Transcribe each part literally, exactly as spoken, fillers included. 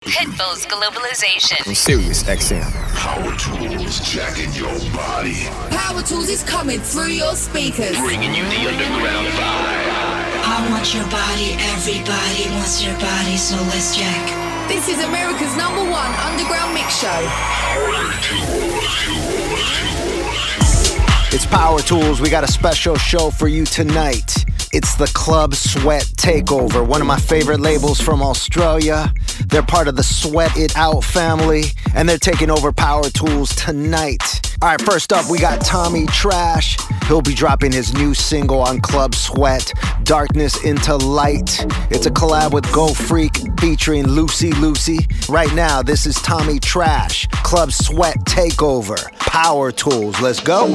Pitbull's Globalization. I'm Sirius X M. Power Tools jacking your body. Power Tools is coming through your speakers. Bringing you the underground vibe. I want your body, everybody wants your body, so let's jack. This is America's number one underground mix show. Power Tools, Tools, Tools, Tools. It's Power Tools. We got a special show for you tonight. It's the Club Sweat Takeover, one of my favorite labels from Australia. They're part of the Sweat It Out family, and they're taking over Power Tools tonight. All right, first up, we got Tommy Trash. He'll be dropping his new single on Club Sweat, Darkness into Light. It's a collab with Go Freak featuring Lucy Lucy. Right now, this is Tommy Trash, Club Sweat Takeover, Power Tools. Let's go.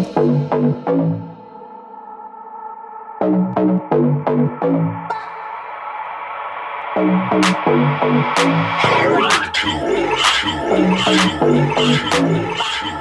Power Tools, Tools, Tools, Tools,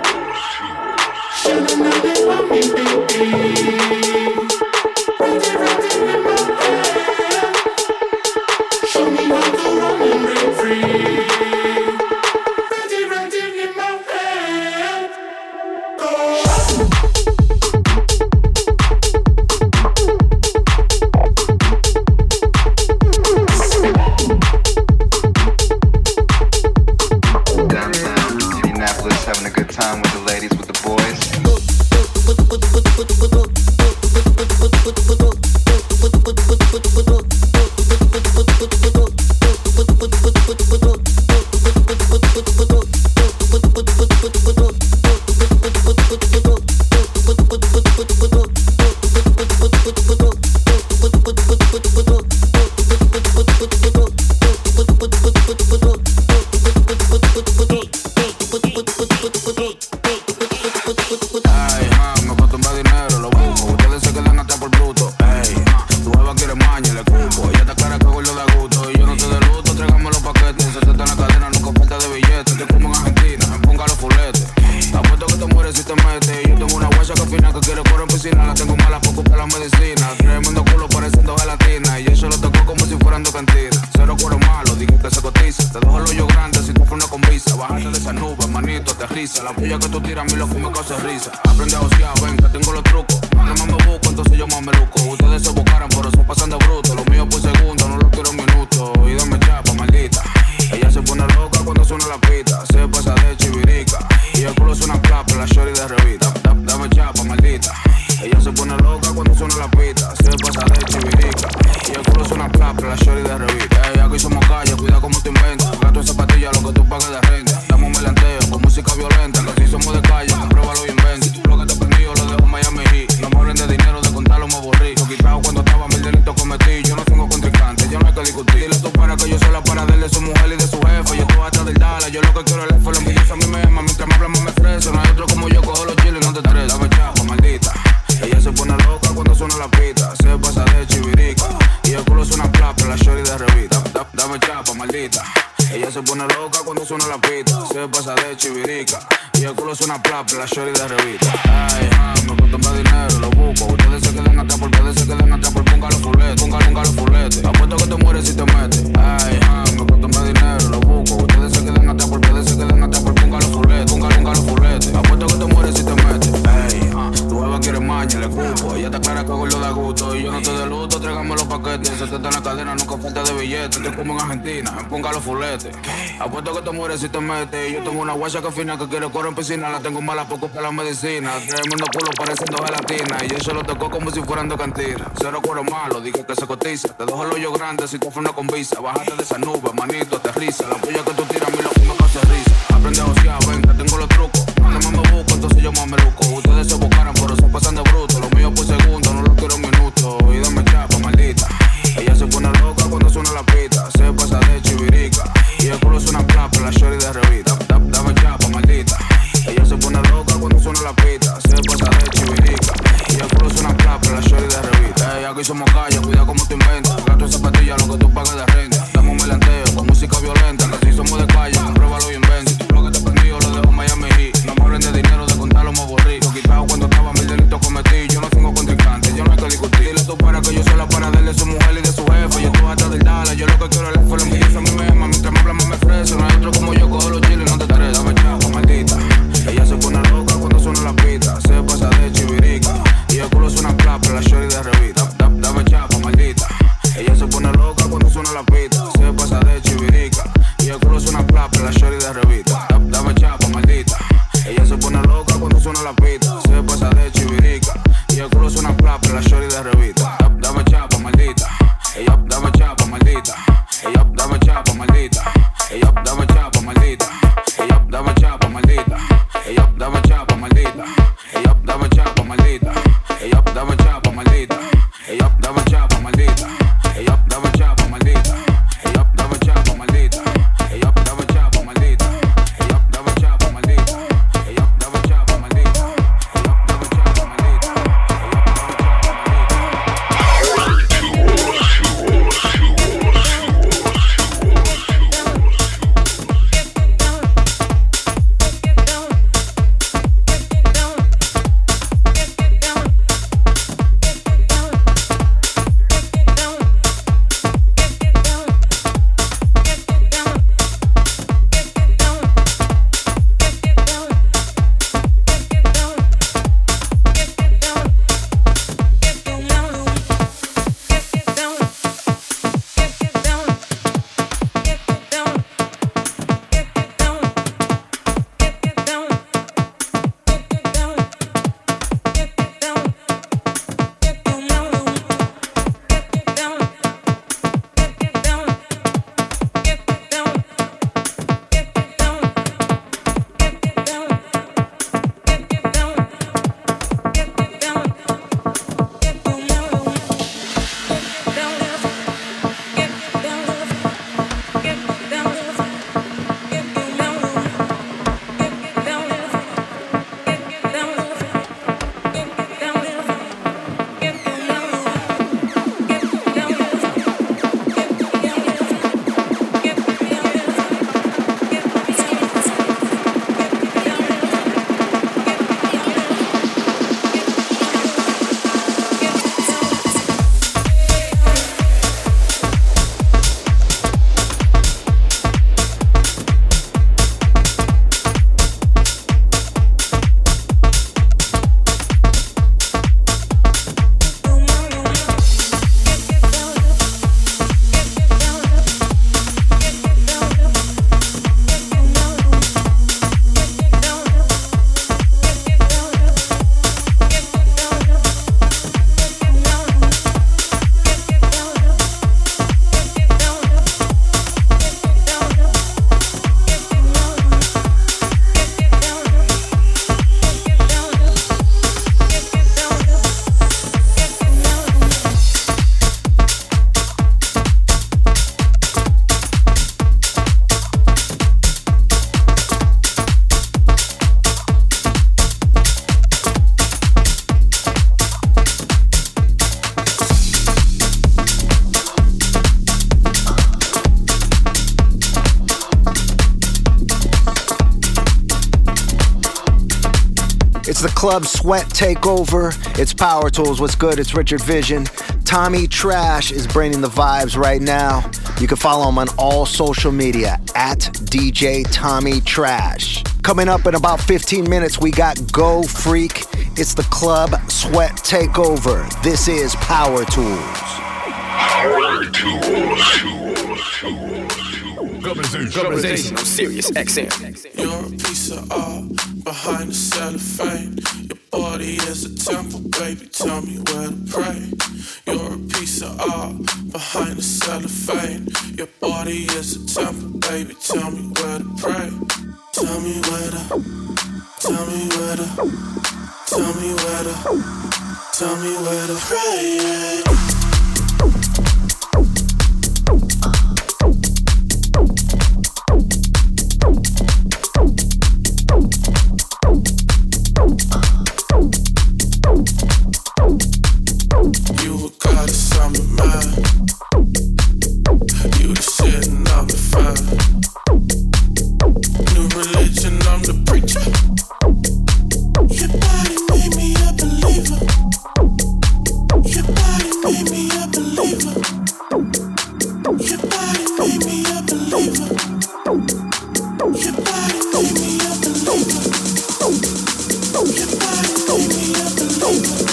que fina que quiere correr en piscina. La tengo mala poco para la medicina. Tremendo culo pareciendo gelatina. Y eso lo tocó como si fueran de cantina. Cero cuero malo, dije que se cotiza. Te dejo el hoyo grande si tú frenas con visa. Bájate de esa nube, manito, aterriza. La puya que tú tiras a mí lo que me causa risa. Aprende a josear, ven, que tengo los trucos. Cuando más me busco, entonces yo más me luco. Ustedes se buscaran, pero se pasan de bruto. Lo mío por segundo, no lo quiero un minuto. Y dame chapa, maldita. Ella se pone loca cuando suena la pita. Se pasa de chivirica. Y el culo suena plapa, la shorty de revista. Dame chapa, maldita. Ella se pone loca cuando suena la pita. Se pasa de chivirica. Y el culo suena plapa, la shorty de revista. Ey, aquí somos calle, cuida como tú inventas. Gato en zapatilla, lo que tú pagas de renta. Dame un melanteo con música It's the Club Sweat Takeover. It's Power Tools. What's good? It's Richard Vision. Tommy Trash is bringing the vibes right now. You can follow him on all social media at D J Tommy Trash. Coming up in about fifteen minutes, we got Go Freak. It's the Club Sweat Takeover. This is Power Tools. Power Tools. Tools. Tools. Globalization on Sirius X M. You're a piece of art behind the cellophane. Your body is a temple, baby, tell me where to pray. You're a piece of art behind the cellophane. Your body is a temple, baby, tell me where to pray. Tell me where to, tell me where to, tell me where to, tell me where to pray. You a goddess, I'm a man. You the shit and I'm the fan. New religion, I'm the preacher. Your body made me a believer. Your body made me a believer. Your body made me a believer. Your body made me a believer. Your body made me a believer.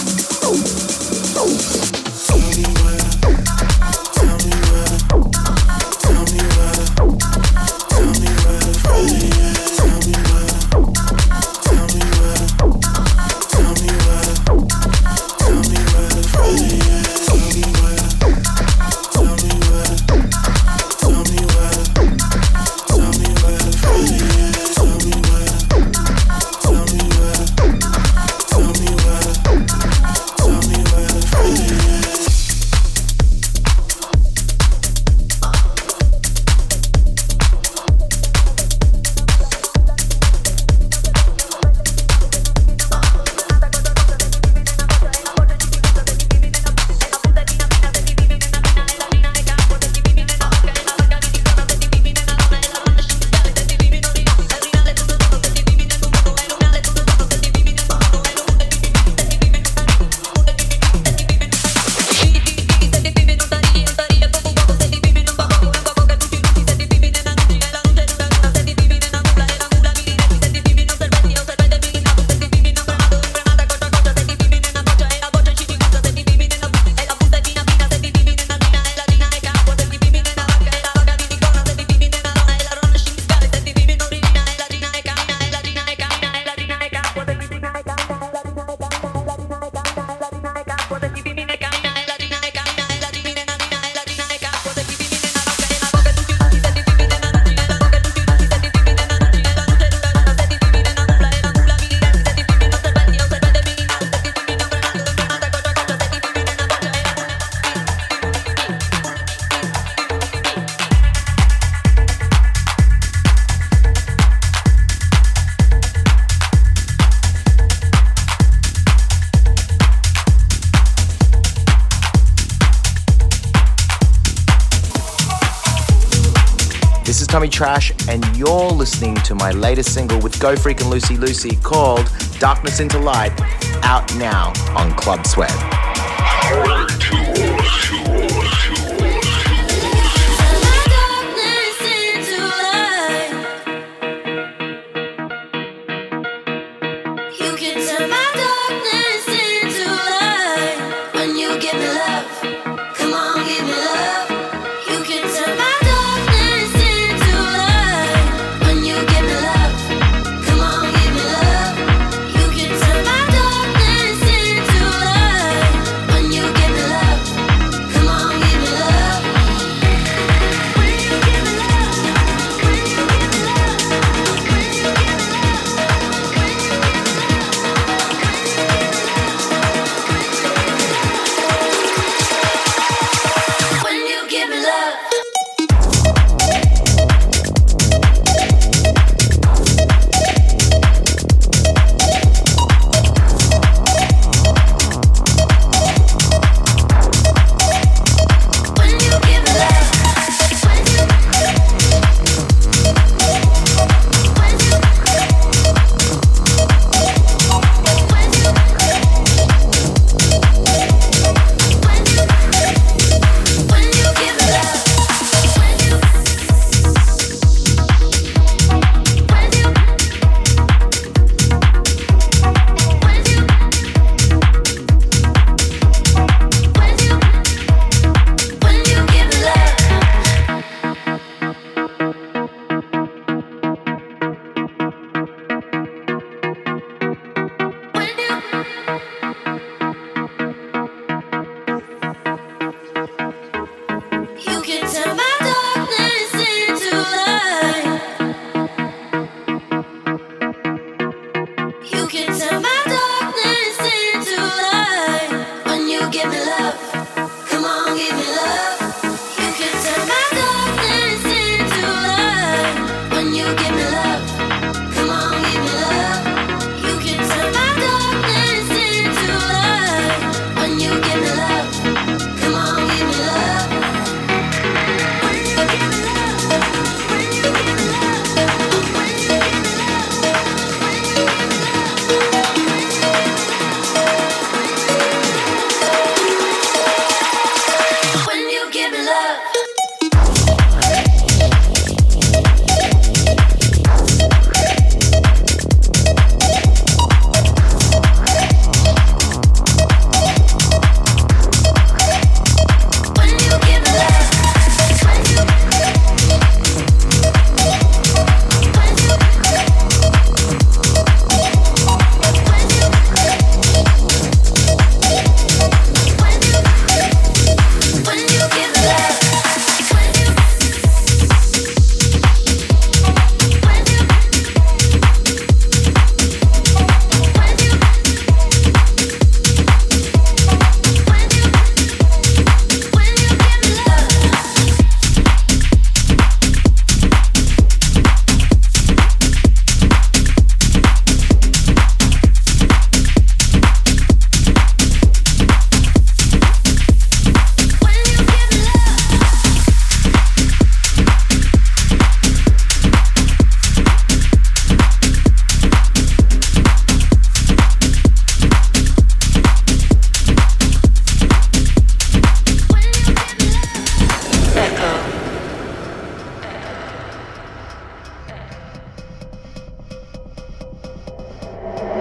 Tell me where, tell me where, tell me where, tell me where, tell me where, tell me where, tell me where, tell me where, tell me where, tell me where, tell me where, tell me where, tell me where, tell me where, tell me where, tell me where, tell me where, tell me where, tell me where. This is Tommy Trash, and you're listening to my latest single with Go Freak and Lucy Lucy called Darkness into Light, out now on Club Sweat. Power Tools. Tools. Come on.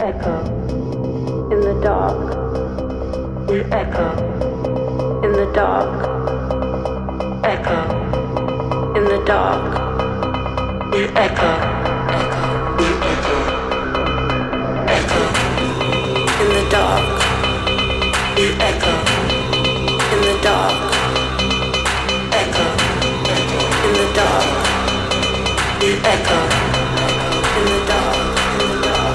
echo in the dark. We echo in the dark. Echo in the dark. We echo. We echo. Echo in the dark. We echo in the dark. Echo in the dark. We echo in the dark. In the dark.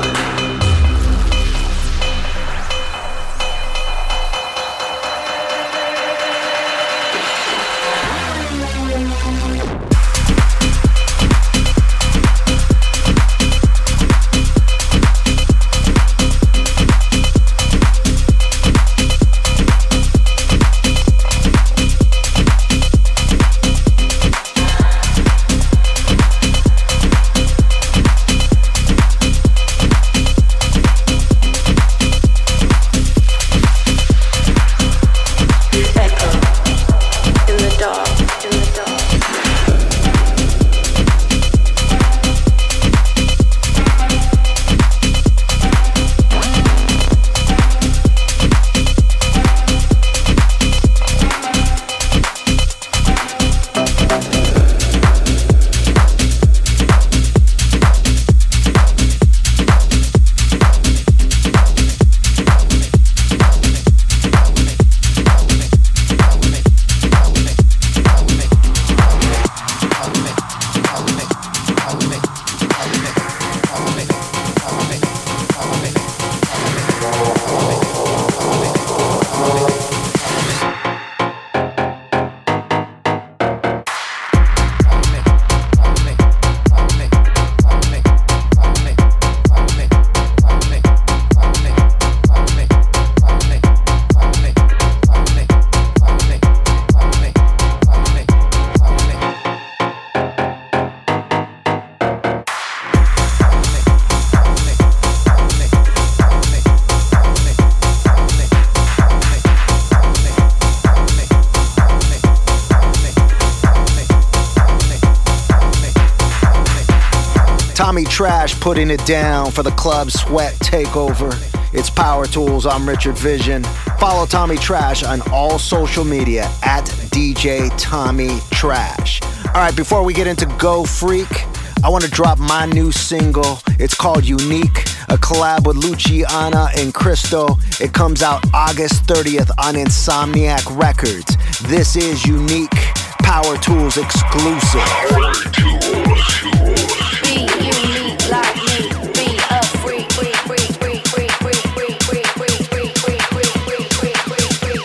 Tommy Trash putting it down for the Club Sweat Takeover. It's Power Tools. I'm Richard Vision. Follow Tommy Trash on all social media at D J Tommy Trash. All right, before we get into Go Freak, I want to drop my new single. It's called Unique, a collab with Luciana and Cristo. It comes out August thirtieth on Insomniac Records. This is Unique, Power Tools exclusive. Power Tools, Tools. Be unique like me. Be a freak, freak, freak, freak, freak, freak, freak, freak, freak, freak, freak, freak, freak, freak, freak,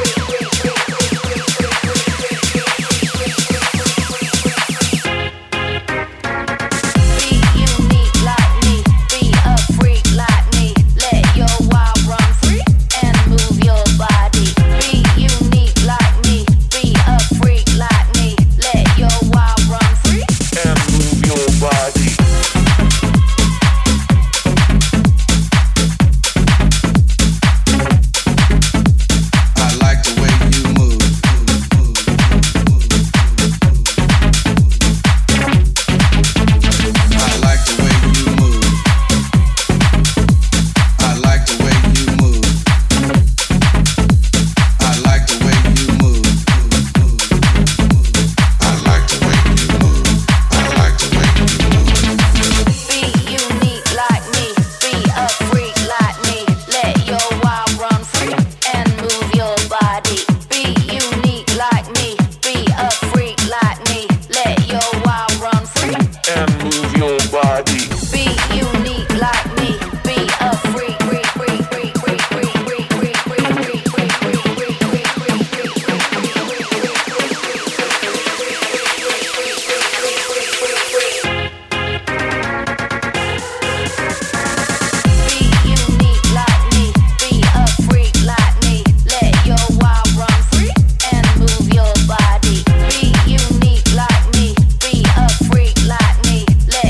Be unique like me. Be a freak like me. Let your wild run free and move your body. Be unique like me. Be a freak like me. Let your wild run free And move your body. I like the way you move. I like the way you move. I like the way you move. I like the way you move. I like the way you move. I like the way you move. Be unique like me, be a freak like me. Let your wild run free and move your body. Be unique like me, be a freak like me. Let your wild run free And move your body. Be unique like me, be a freak, freak, freak, freak, freak, freak, freak, freak, freak, freak, freak, freak, freak, Be unique like me, be a freak like me. Let your wild run free and move your body. Be unique like me, be a freak like me. Let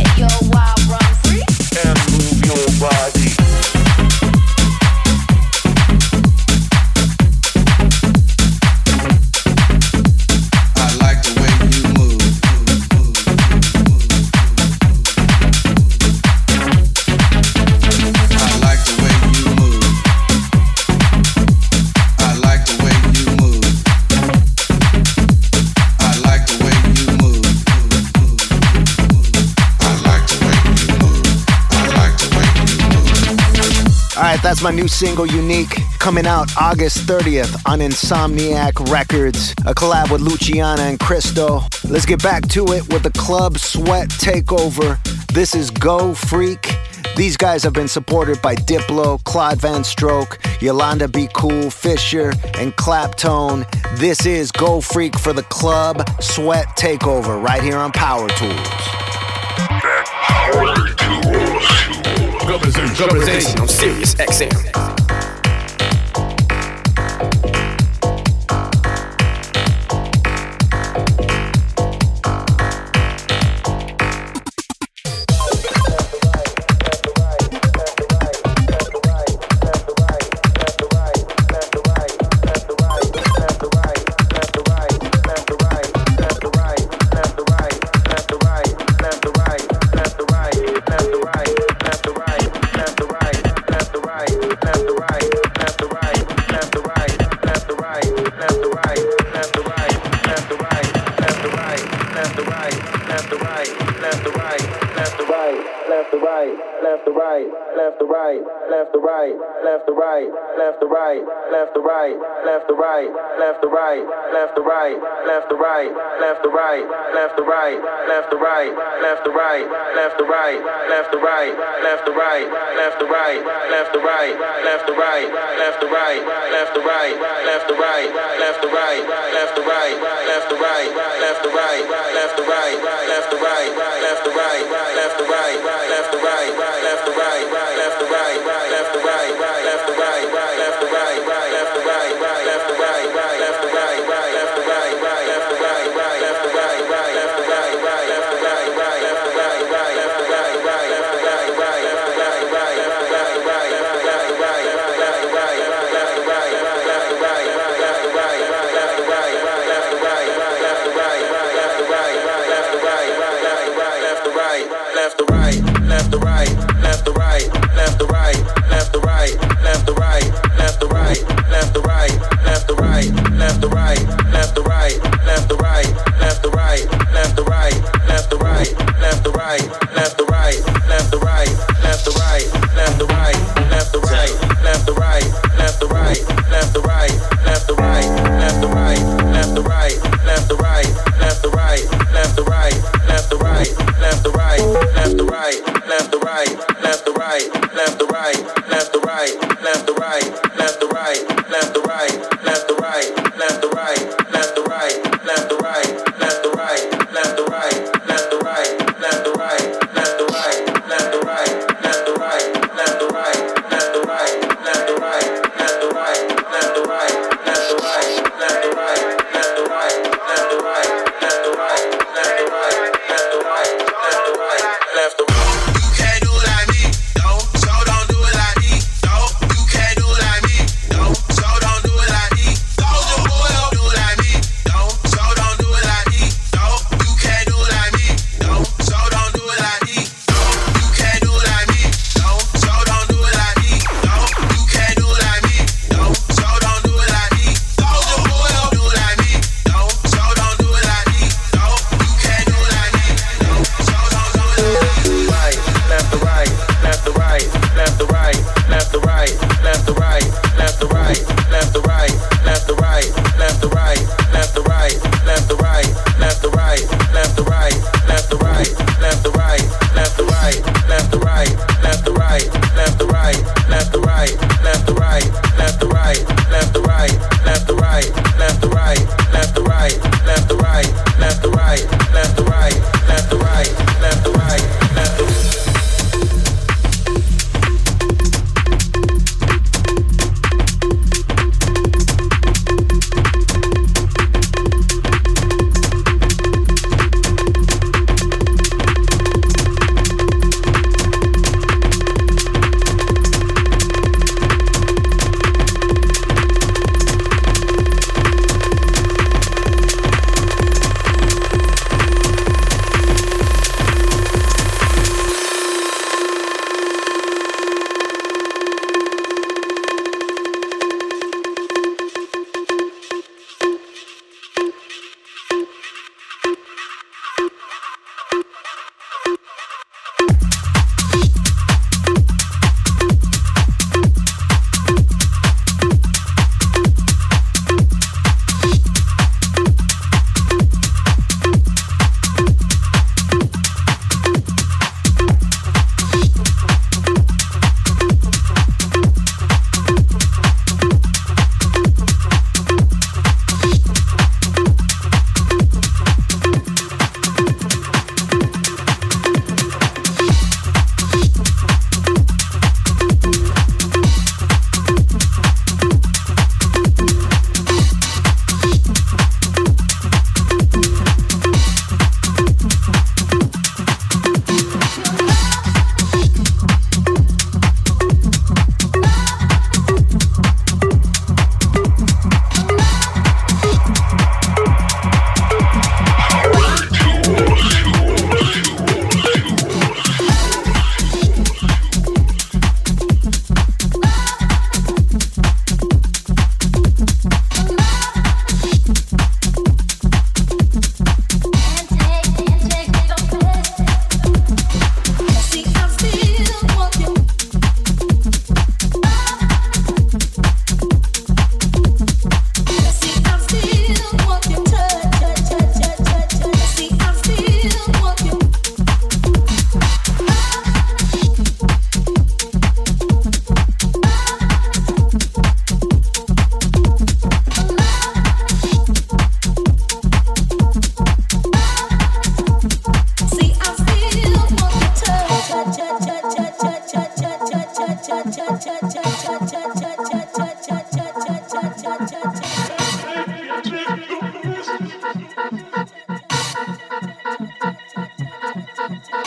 That's my new single, Unique, coming out August thirtieth on Insomniac Records, a collab with Luciana and Cristo. Let's get back to it with the Club Sweat Takeover. This is Go Freak. These guys have been supported by Diplo, Claude Van Stroke, Yolanda Be Cool, Fisher, and Claptone. This is Go Freak for the Club Sweat Takeover right here on Power Tools. Power Tools. Globalization on Sirius X M.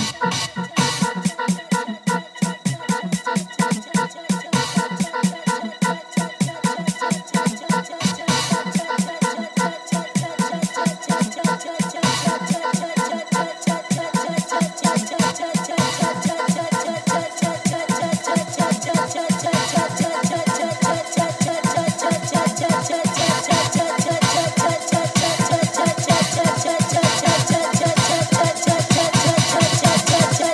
cha cha cha cha cha cha cha cha cha cha cha cha cha cha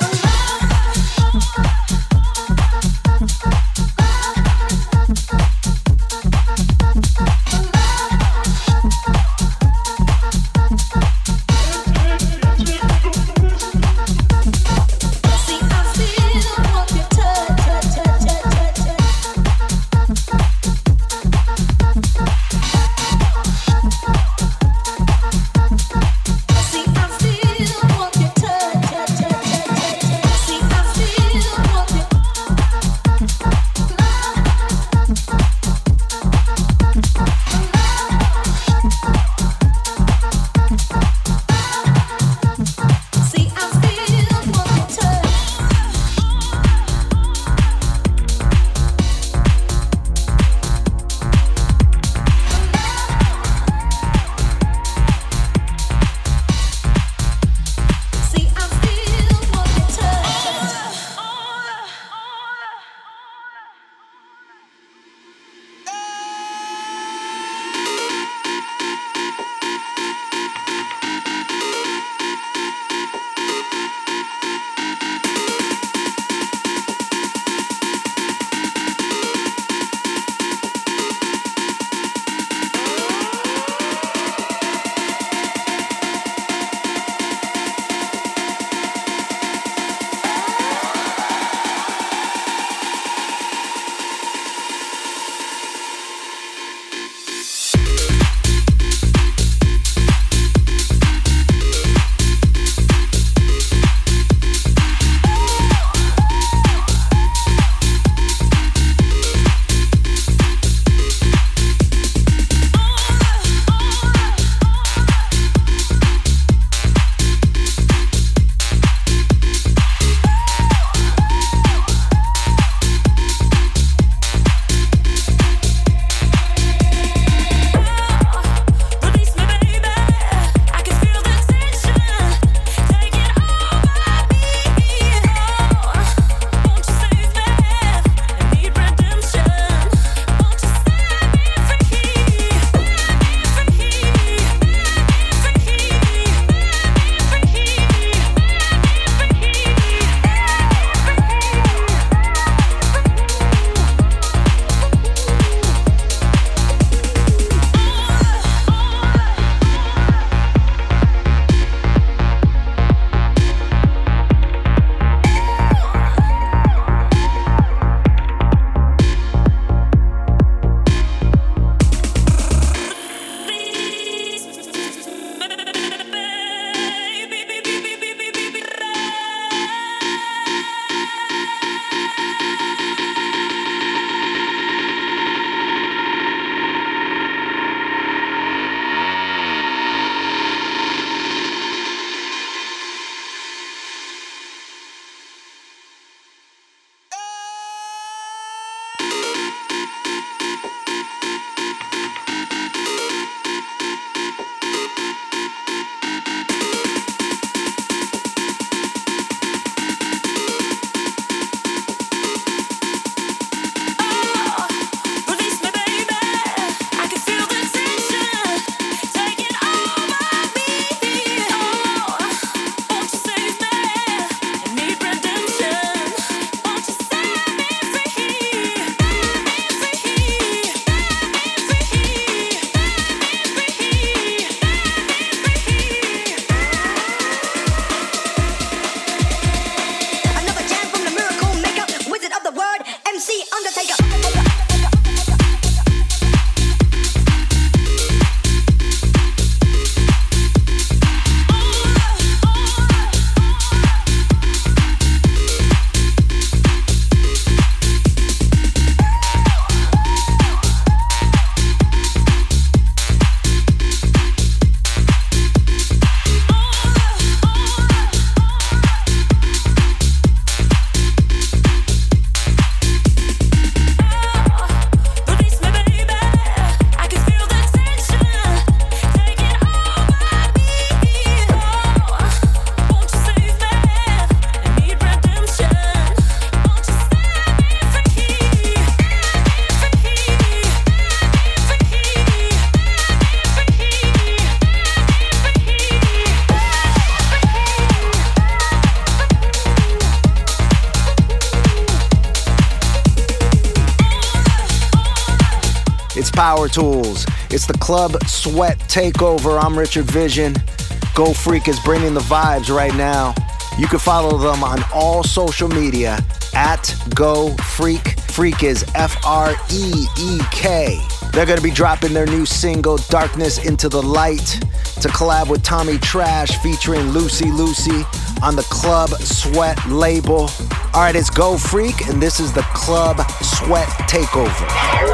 Power Tools. It's the Club Sweat Takeover. I'm Richard Vision. Go Freak is bringing the vibes right now. You can follow them on all social media at Go Freak. Freak is F R E E K. They're going to be dropping their new single, Darkness into the Light, to collab with Tommy Trash featuring Lucy Lucy on the Club Sweat label. All right, it's Go Freak, and this is the Club Sweat Takeover.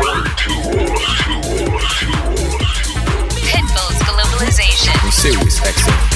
Pitbull's Globalization. On Sirius X M.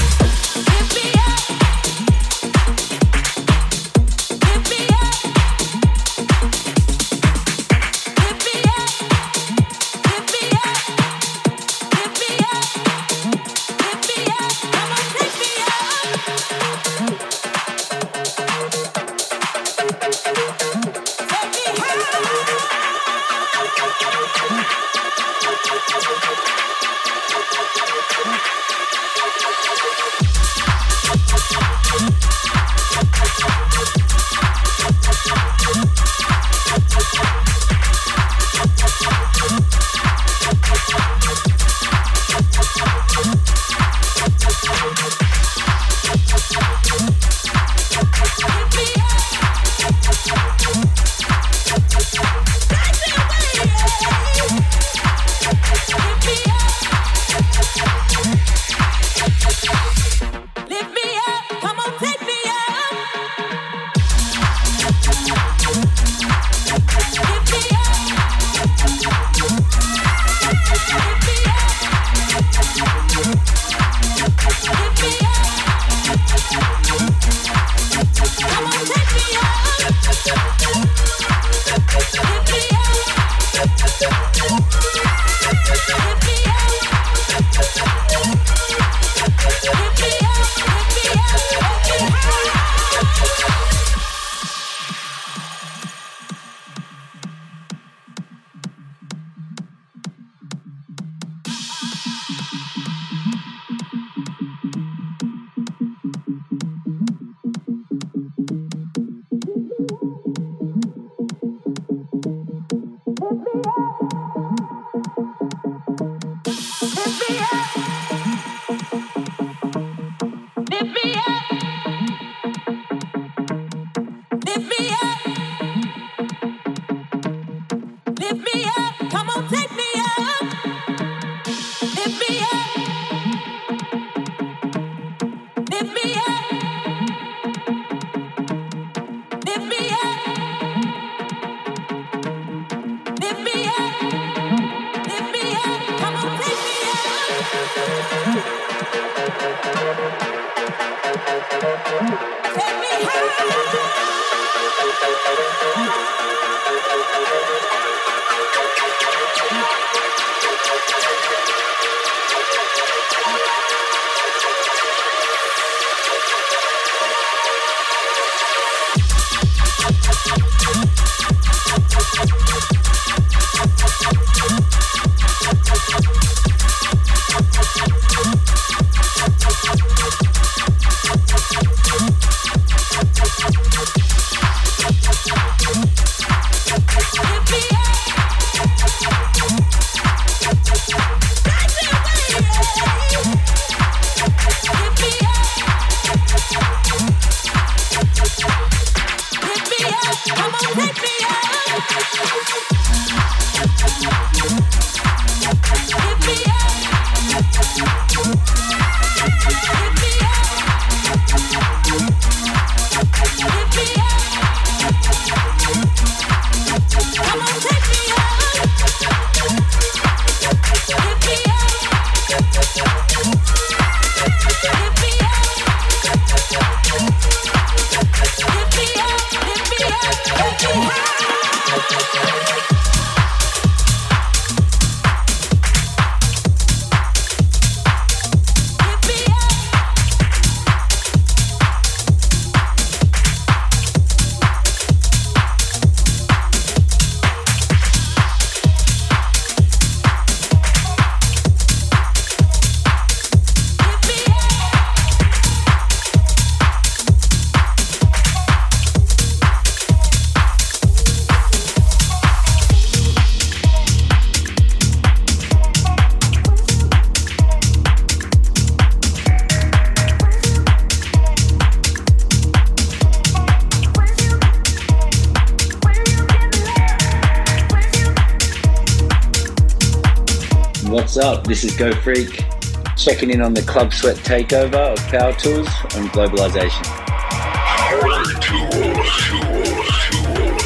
Hit me up, hit me up, hit me up. What's up? This is Go Freak, checking in on the Club Sweat takeover of Power Tools on Globalization. Power Tools, Tools, Tools.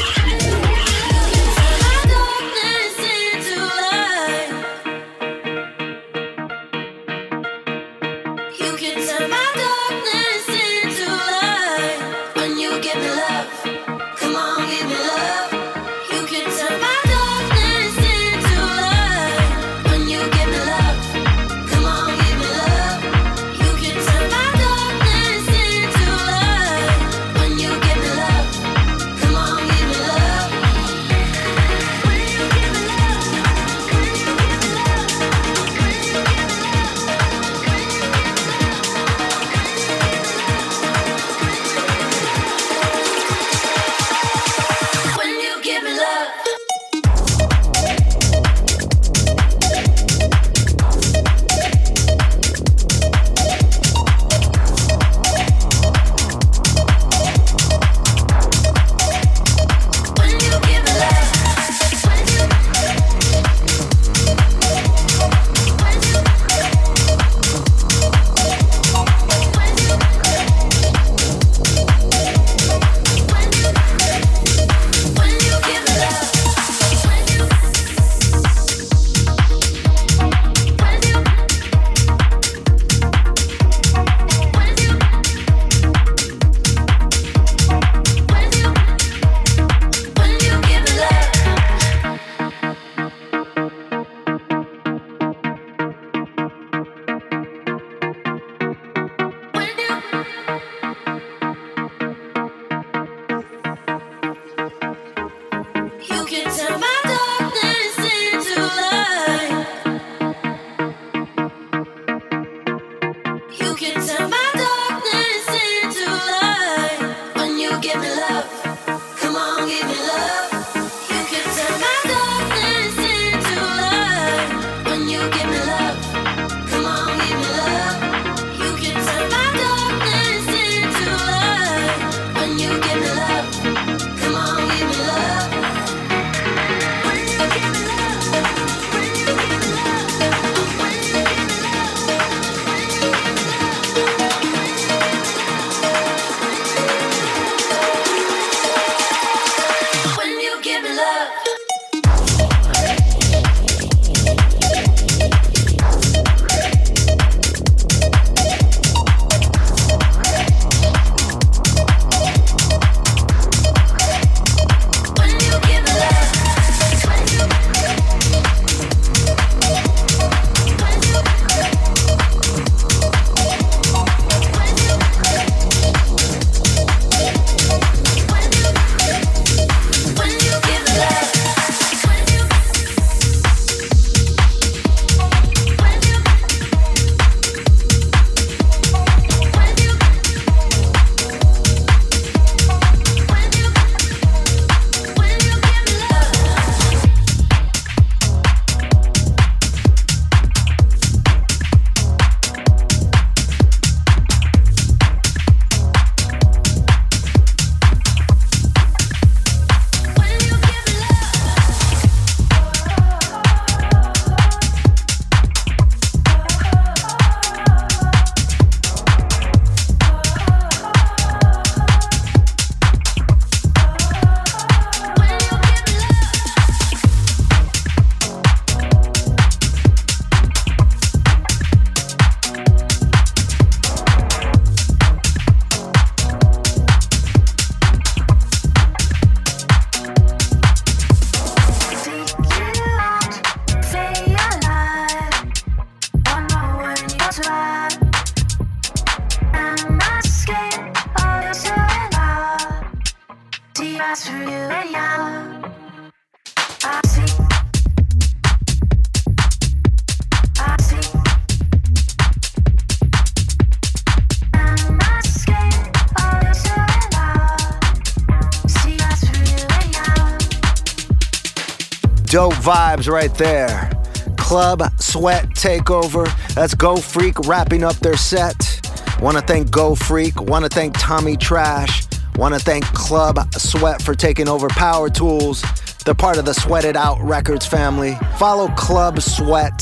Dope vibes right there. Club Sweat Takeover. That's Go Freak wrapping up their set. Want to thank Go Freak. Want to thank Tommy Trash. Want to thank Club Sweat for taking over Power Tools. They're part of the Sweat It Out Records family. Follow Club Sweat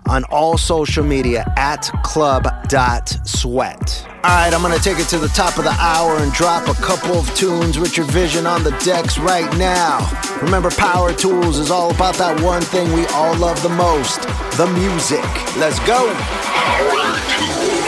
on all social media at club dot sweat. Alright, I'm gonna take it to the top of the hour and drop a couple of tunes. Richard Vision on the decks right now. Remember, Power Tools is all about that one thing we all love the most, the music. Let's go! Power Tools.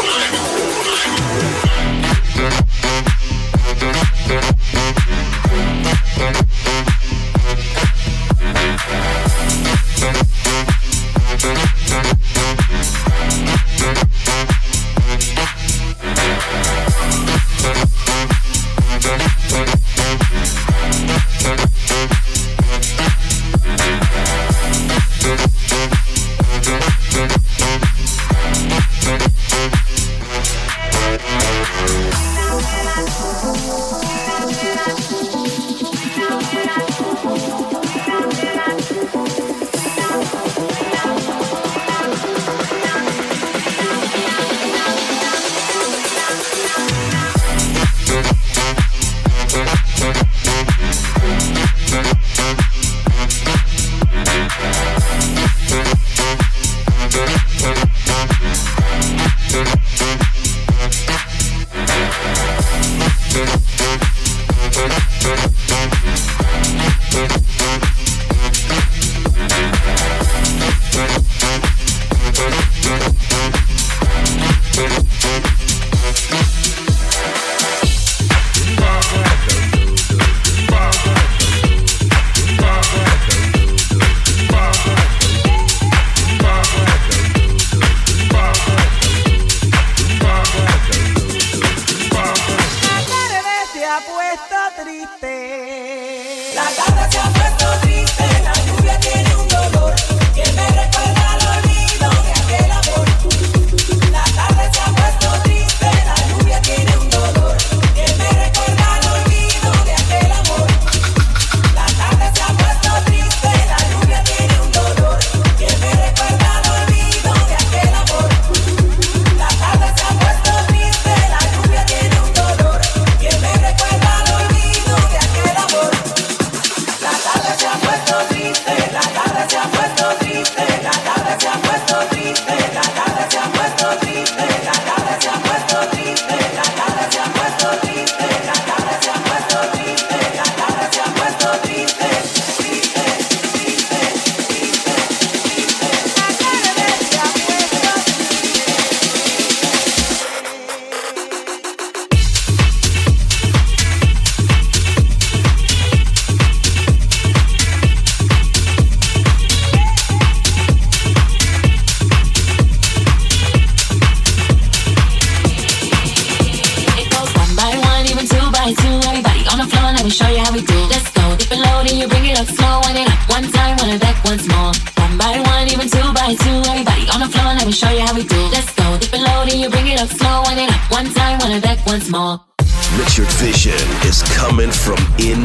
Richard Vision is coming from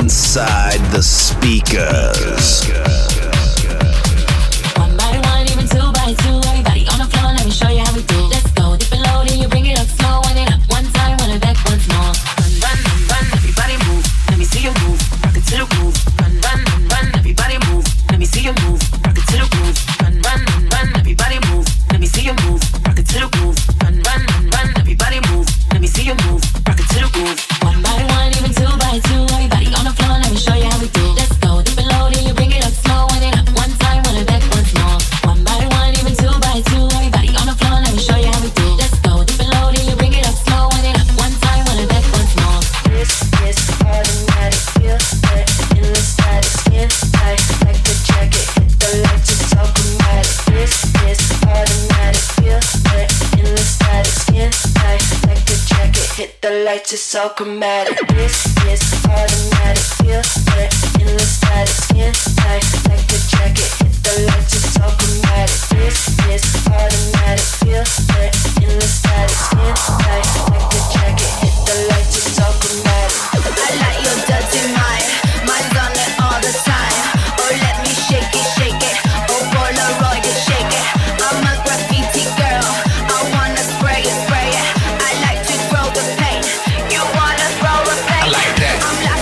inside the speakers. One by one, even two by two. Everybody on the floor, let me show you how we do. Let's go, dip it low, then you bring it up slow. Wind it up one time, wind it back once more. Run, run, run, run, everybody move. Let me see you move. Rock it to the groove. Run, run, run, run, everybody move. Let me see you move. Rock it to the groove. Run, run, run, run, everybody move. Let me see you move. Rock it to the groove. Run, run, run, run, everybody move. Let me see you move. Rock it to the groove. One by one, even two by two. Everybody on the floor, let me show you how we do. Let's go, dip it low, then you bring it up slow. Wind it up one time, wind it back once more. One by one, even two by two. Everybody on the floor, let me show you how we do. Let's go, dip it low, then you bring it up slow. Wind it up one time, wind it back once more. This is automatic, feel it in the static, skin tight like the jacket. Hit the lights, it's automatic. This is automatic, feel it in the static, skin tight like the jacket. Hit the lights, it's all chromatic. This is automatic, feel it in the static, skin tight like the jacket. Hit the lights, it's all chromatic. This is automatic, feel it in the static, skin tight like the jacket. Hit the lights, it's all chromatic. I like your dirty mind, mine's on it all the time. Oh, let me shake it, shake it. Oh, Polaroid it, shake it. I'm a graffiti girl, I wanna spray it, spray it. I like to throw the paint, you wanna throw a paint. I like that. I'm like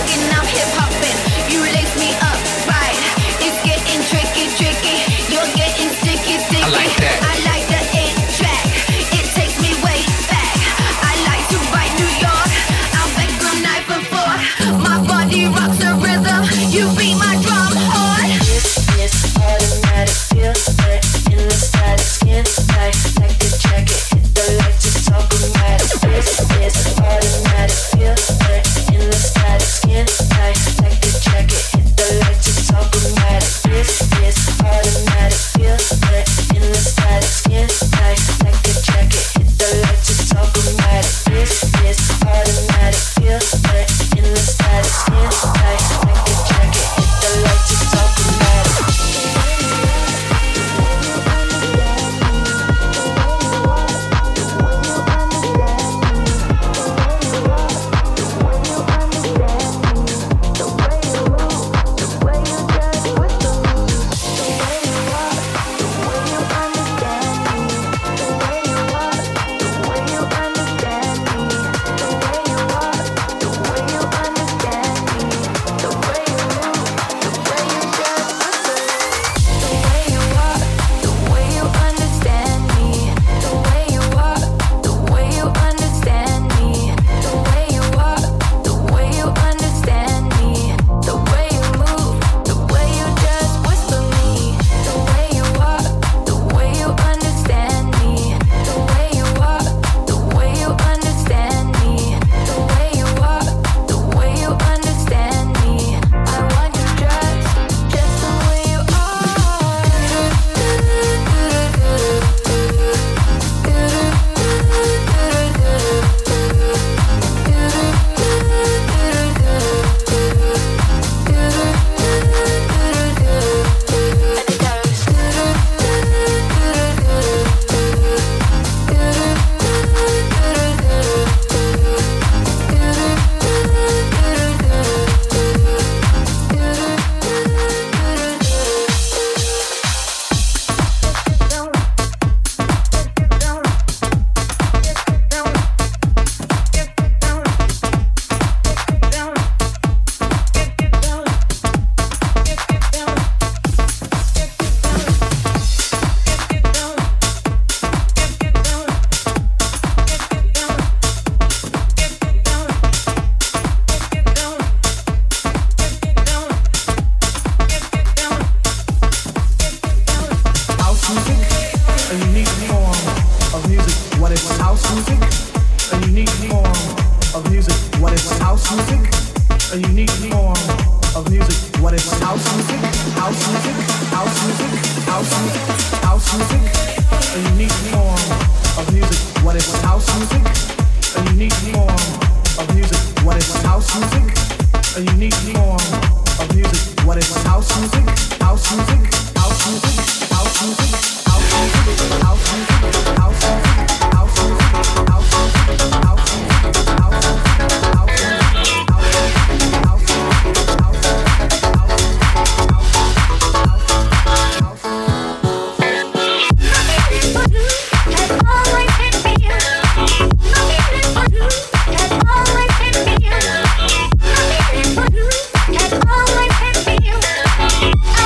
a unique form of music. What is house music? House music? House music? House music? House music? A unique form of music. What is house music? A unique form of music. What is house music? A unique form of music. What is house music? House music? House music? House music? House music? House music? House music? House music? House music? House music? House Has always been for you.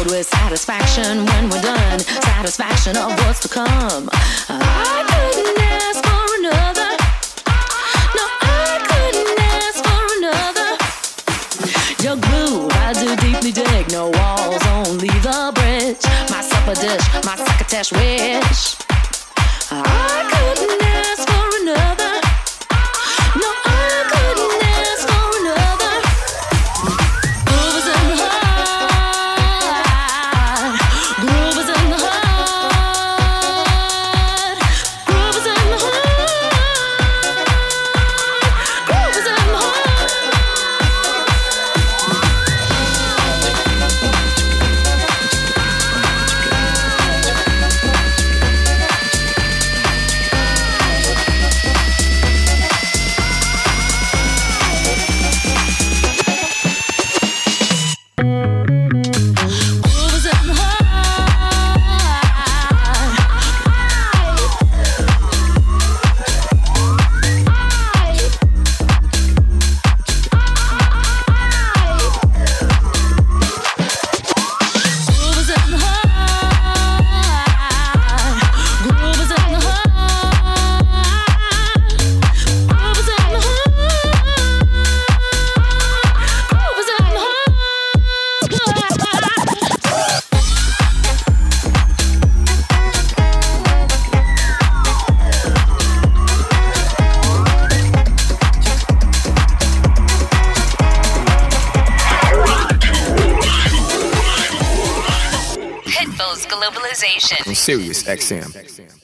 filled with satisfaction when we're done. Satisfaction of what's to come. I couldn't ask for another. No, I couldn't ask for another. Your groove, I do deeply dig. No walls, only the bridge. My supper dish, my succotash wish. I couldn't ask for another. No, I couldn't ask for another. Groove is in the heart. Groove is in the heart. Groove is in the heart. Groove is in the heart. Pitbull's Globalization. On Sirius X M.